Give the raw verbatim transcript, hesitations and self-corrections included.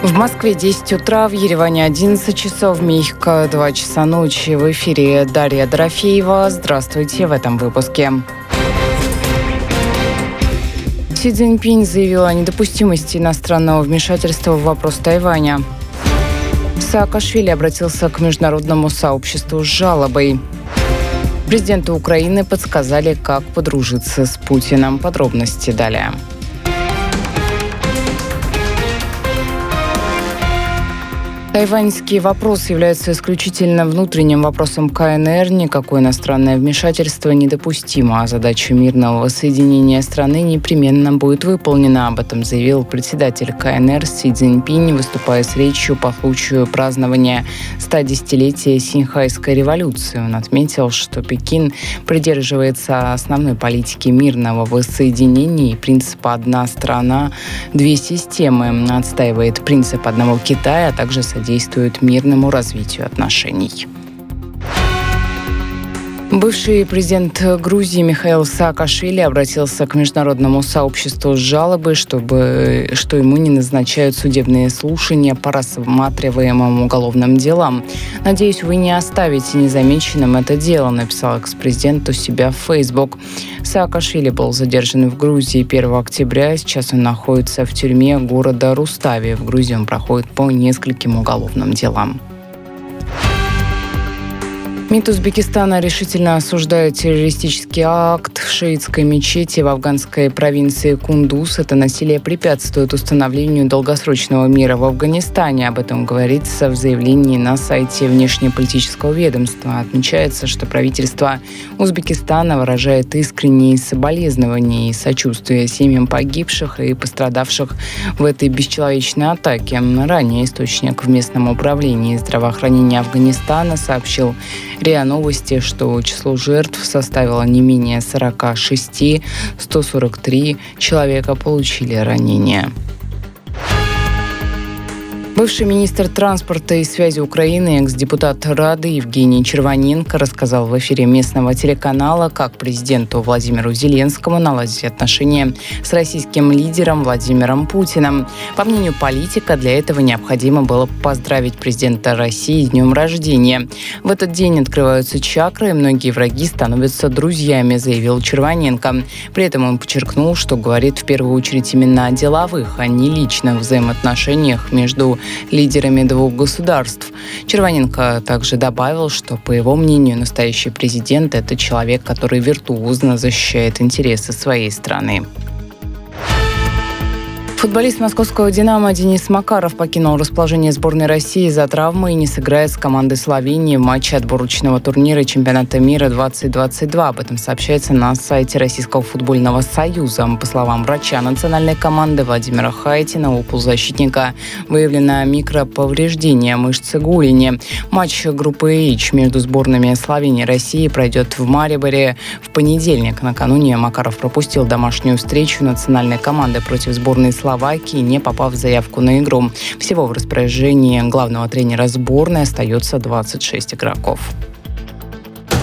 В Москве десять утра, в Ереване одиннадцать часов, в Минске два часа ночи. В эфире Дарья Дорофеева. Здравствуйте в этом выпуске. Си Цзиньпинь заявил о недопустимости иностранного вмешательства в вопрос Тайваня. Саакашвили обратился к международному сообществу с жалобой. Президенту Украины подсказали, как подружиться с Путиным. Подробности далее. Тайваньский вопрос является исключительно внутренним вопросом ка эн эр. Никакое иностранное вмешательство недопустимо, а задача мирного воссоединения страны непременно будет выполнена. Об этом заявил председатель ка эн эр Си Цзиньпинь, выступая с речью по случаю празднования стодесятилетия Синьхайской революции. Он отметил, что Пекин придерживается основной политики мирного воссоединения и принципа «одна страна, две системы», отстаивает принцип одного Китая, а также содействует содействует мирному развитию отношений. Бывший президент Грузии Михаил Саакашвили обратился к международному сообществу с жалобой, чтобы, что ему не назначают судебные слушания по рассматриваемым уголовным делам. «Надеюсь, вы не оставите незамеченным это дело», написал экс-президент у себя в Facebook. Саакашвили был задержан в Грузии первого октября. Сейчас он находится в тюрьме города Рустави. В Грузии он проходит по нескольким уголовным делам. МИД Узбекистана решительно осуждает террористический акт в шиитской мечети в афганской провинции Кундуз. Это насилие препятствует установлению долгосрочного мира в Афганистане. Об этом говорится в заявлении на сайте внешнеполитического ведомства. Отмечается, что правительство Узбекистана выражает искренние соболезнования и сочувствие семьям погибших и пострадавших в этой бесчеловечной атаке. Ранее источник в местном управлении здравоохранения Афганистана сообщил РИА Новости, что число жертв составило не менее сорок шесть, сто сорок три человека получили ранения. Бывший министр транспорта и связи Украины, экс-депутат Рады Евгений Червоненко рассказал в эфире местного телеканала, как президенту Владимиру Зеленскому наладить отношения с российским лидером Владимиром Путиным. По мнению политика, для этого необходимо было поздравить президента России с днем рождения. В этот день открываются чакры, и многие враги становятся друзьями, заявил Червоненко. При этом он подчеркнул, что говорит в первую очередь именно о деловых, а не личных взаимоотношениях между лидерами двух государств. Червоненко также добавил, что, по его мнению, настоящий президент – это человек, который виртуозно защищает интересы своей страны. Футболист московского «Динамо» Денис Макаров покинул расположение сборной России из-за травмы и не сыграет с командой Словении в матче отборочного турнира чемпионата мира двадцать двадцать два. Об этом сообщается на сайте Российского футбольного союза. По словам врача национальной команды Владимира Хайтина, у полузащитника выявлено микроповреждение мышцы голени. Матч группы H между сборными Словении и России пройдет в Мариборе в понедельник. Накануне Макаров пропустил домашнюю встречу национальной команды против сборной Словении, Словакии, не попав в заявку на игру. Всего в распоряжении главного тренера сборной остается двадцать шесть игроков.